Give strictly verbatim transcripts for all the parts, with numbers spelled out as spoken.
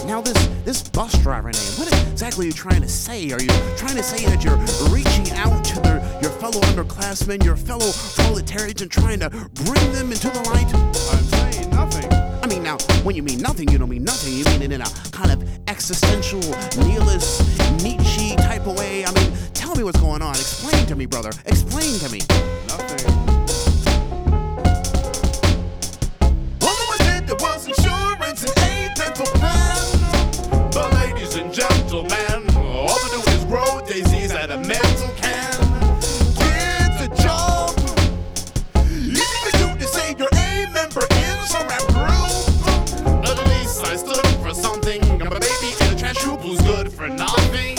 Now this this bus driver name, what exactly are you trying to say? Are you trying to say that you're reaching out to the, your fellow underclassmen, your fellow proletarians, and trying to bring them into the light? I'm saying nothing. I mean, now, when you mean nothing, you don't mean nothing. You mean it in a kind of existential, nihilist, Nietzsche type of way. I mean, tell me what's going on. Explain to me, brother. Explain to me. Nothing. All I did there was insurance and a dental plan. But ladies and gentlemen, all they do is grow daisies at a mental can. Kids a job. Easy for you to say you're a member in some rap group. At least I stood for something. But baby in a trash hoop who's good for nothing.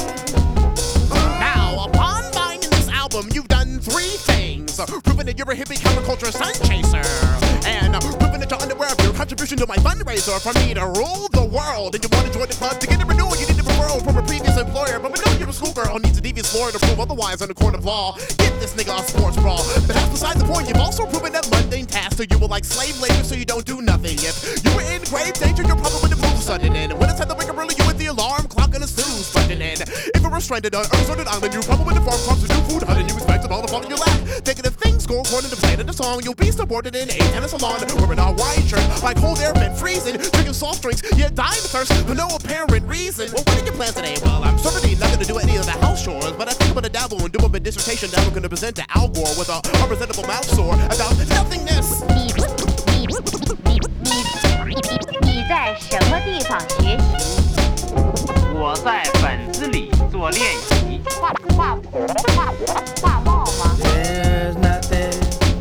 Now, upon finding this album, you've done three things. Uh, proving that you're a hippie counterculture sun chaser. And uh, proving that you're unaware of your contribution to my fundraiser for me to rule the world. And you want to join the club to get a renewal. You need a referral from a previous employer. But we know you're a schoolgirl who needs a devious lawyer to prove otherwise in the court of law. Get this nigga a sports brawl. But that's beside the point. You've also proven that mundane task. So you will like slave labor so you don't do nothing. If you were in grave danger, you're probably with the move sudden in. When it's time to wake up early, you with the alarm clock and a snooze button in. If you were stranded on a deserted island, you probably with the farm crops to do food hunting. You expected all the fun in your lap. Thinking if things go according to plan in the song, you'll be supported in a tennis salon. Wearing a white shirt, like cold air vent freezing. Drinking soft drinks, you're dying of thirst for no apparent reason. Well, what are your plans today? Well, I'm certainly not gonna do any of the house chores, but I think I'm gonna dabble and do a dissertation that I'm gonna present to Al Gore with a unpresentable mouth sore about nothingness. 你你你你在什么地方学习？ 我在本子里做练习。 画画画画报吗？ There's nothing,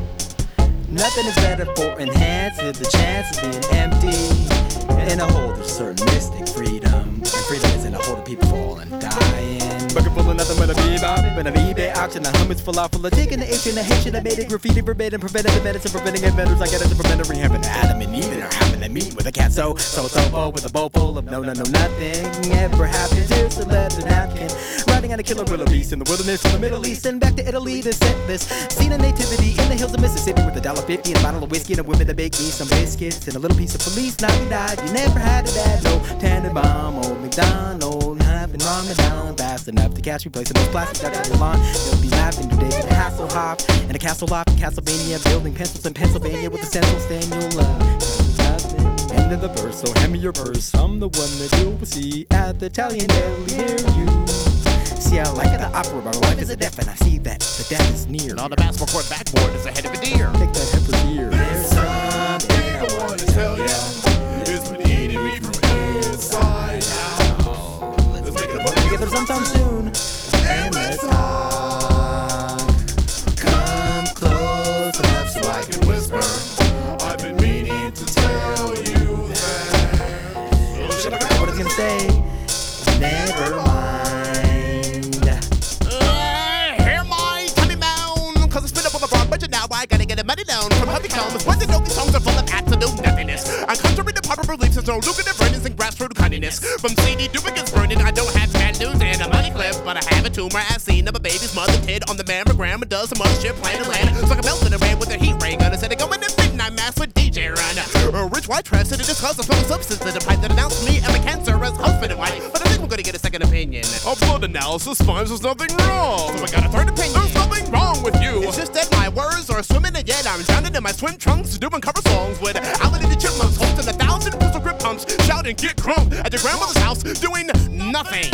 nothing is better for enhancing the chance of being empty. In a hole, there's certain mystic freedom, and freedom is in a hole that people fall and die in. Bucket full of nothing but a bebop, but an eBay auction, a hummus falafel, a taking the H and a Haitian, I made it graffiti verbatim, preventing the medicine, preventing inventors, I get it to prevent a rehab, and Adam and Eve are having a meet with a cat, so, so, so, bo, with a bowl full of no, no, no, nothing ever happens, here's a leather napkin, riding on a killer wildebeest in the wilderness of the Middle East, and back to Italy to set this, seen a nativity in the hills of Mississippi with a dollar fifty and a bottle of whiskey and a woman to bake me some biscuits, and a little piece of police, now we died, you never had a dad, no Tannenbaum, old McDonald, nothing wrong with down fast enough to catch me placing those plastic ducks on the lawn. They'll be laughing today with a Hasselhoff and a castle loft in Castlevania, building pencils in Pennsylvania with a central stand you'll love. Nothing. End of the verse, so hand me your purse. I'm the one that you will see at the Italian deli near you. See, I like the opera, but my life is a deaf, and I see that the death is near. And on the basketball court backboard is the head of a deer. Take that heifer's ear. There's something I want to tell you. It's been eating me from inside out. Let's make it a We'll together sometime soon. and let's talk. Come close enough so I can whisper. I've been meaning to tell you that. Should I What it's gonna say? Never mind. Uh, hear my tummy moan, cause I spit up on the broad budget now. I gotta get a money loan from Hubby Combs. When they know these songs are full of absolute nothingness. I'm contrary to popular beliefs, there's no lucrative earnings and grassroots cunningness. From C D duplicates burning, I don't have bad news and a money clip, but I have a tumor as seen of a baby's mother kid on the mammogram and does some other shit playing land. So I can melt in the rain with a heat ray gun instead of going to midnight mass with D J Run. A rich white trash to discuss a smelling substance in the pipe that announced me and my cancer as husband and wife. But I think we're gonna get a second opinion. A blood analysis finds there's nothing wrong. So I got a third opinion. There's nothing wrong with you. It's just that my words are swimming and yet I'm drowning in my swim trunks doing cover songs with Alvin and the Chipmunks hosting a thousand pistol grip pumps shouting get crunk at your grandmother's house doing nothing.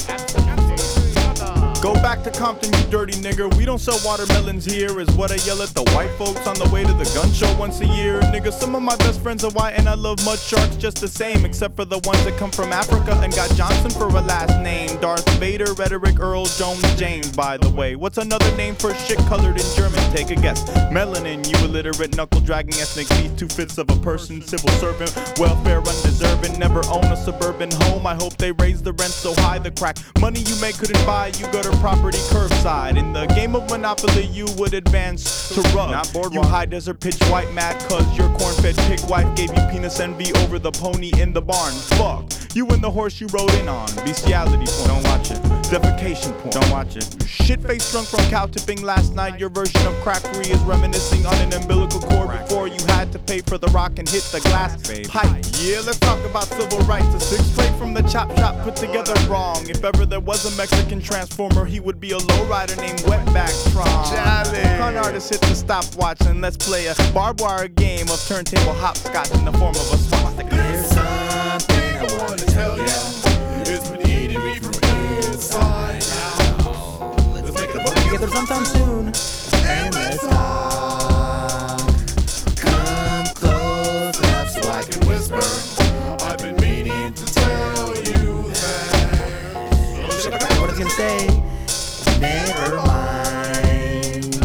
Go back to Compton, you dirty nigga. We don't sell watermelons here, is what I yell at the white folks on the way to the gun show once a year. Nigga, some of my best friends are white and I love mud sharks just the same, except for the ones that come from Africa and got Johnson for a last name. Darth Vader, Rhetoric, Earl, Jones, James, by the way. What's another name for shit colored in German? Take a guess. Melanin, you illiterate, knuckle-dragging ethnic beast, two-fifths of a person, civil servant, welfare undeserving, never own a suburban home. I hope they raise the rent so high the crack money you make couldn't buy you go to property curbside. In the game of Monopoly, you would advance to rug. Not boardwalk. You high desert pitch white mad cause your corn-fed pig wife gave you penis envy over the pony in the barn. Fuck, you and the horse you rode in on. Bestiality porn. Don't watch it. defecation point. Don't watch it. Shit-faced drunk from cow tipping last night. Your version of crackery is reminiscing on an umbilical cord before you had to pay for the rock and hit the glass pipe. Yeah, let's talk about civil rights. A six plate from the chop shop put together wrong. If ever there was a Mexican transformer, he would be a lowrider named Wetback Tron. Con artist hit the stopwatch and let's play a barbed wire game of turntable hopscotch in the form of a swastika. Here's something I wanna tell ya. It's been eating me from inside out. Let's make it a book Together sometime soon. And let's talk. Come close enough so I can whisper. I've been meaning to tell you that. what I was gonna say. Never mind.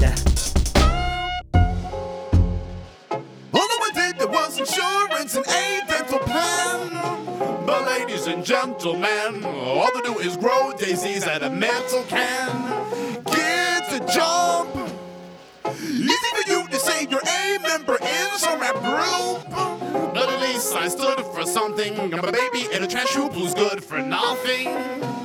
All I did there was insurance and a dental plan. But ladies and gentlemen, all they do is grow daisies at a mental can. Get a jump. Easy for you to say you're a member in some rap group. But at least I stood for something. I'm a baby in a trash hoop who's good for nothing.